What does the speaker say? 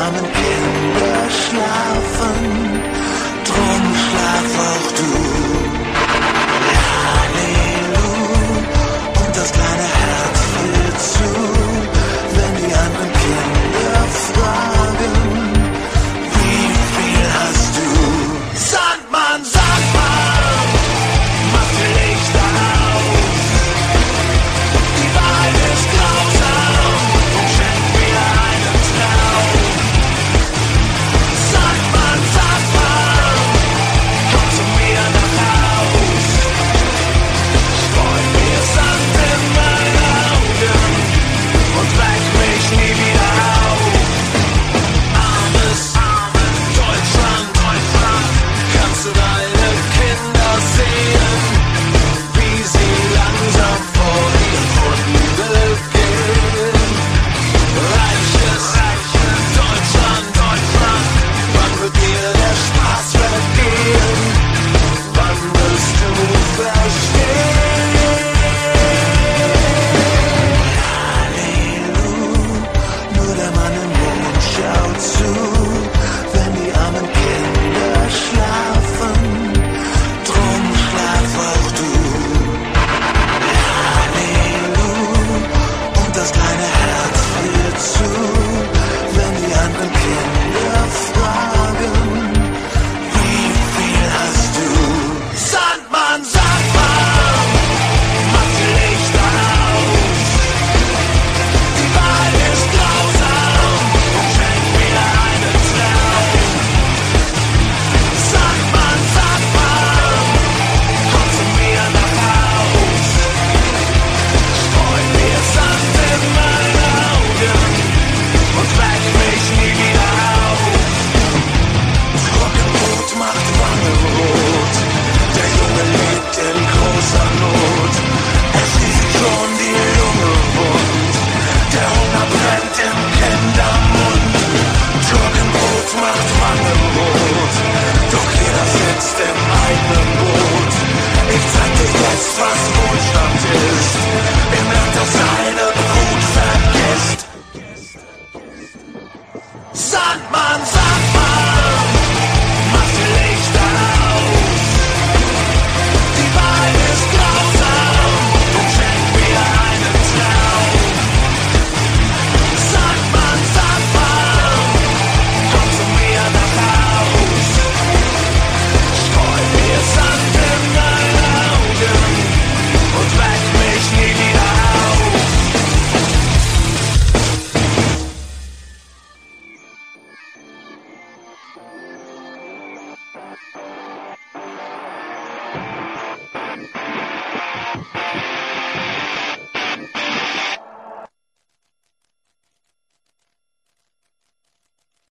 armen Kinder schlafen, drum schlaf auch du. Halleluja, und das kleine Herz friert zu, wenn die anderen Kinder fragen, wie viel hast du? Sandmann, sag mal, mach die Lichter aus. Die Wahrheit ist grausam und schenkt mir einen Traum. Sandmann, sag mal, komm zu mir nach Haus. Streu mir Sand in meine Augen und weck mich nie wieder auf. Armes Deutschland, kannst du deine Kinder sehen, wie sie langsam vor ihren Hunde gehen? Reiches Deutschland, wann wird dir der Spaß vergehen? Wann wirst du verstehen? Halleluja, nur der Mann im Mond schaut zu, wenn die armen Kinder schlafen, drum schlaf auch du. Halleluja, und das kleine Herz friert zu, wenn die anderen Kinder fragen, wie viel hast du? Sandmann, sag mal, mach die Lichter aus. Die Wahrheit ist grausam und schenkt mir einen Traum. Sandmann, sag mal, komm zu mir nach Haus. Streu mir Sand in meine Augen und weck mich nie wieder auf. Trockenbrot macht Wange rot, der Junge lebt in großer Not. Es riecht schon die Lunge wund, der Hunger brennt im Kindermund. Trockenbrot macht Wange rot, doch jeder sitzt im eigenen Boot. Ich zeig dir jetzt, was Wohlstand ist, im Land, das seine Brut vergisst. Sandmann,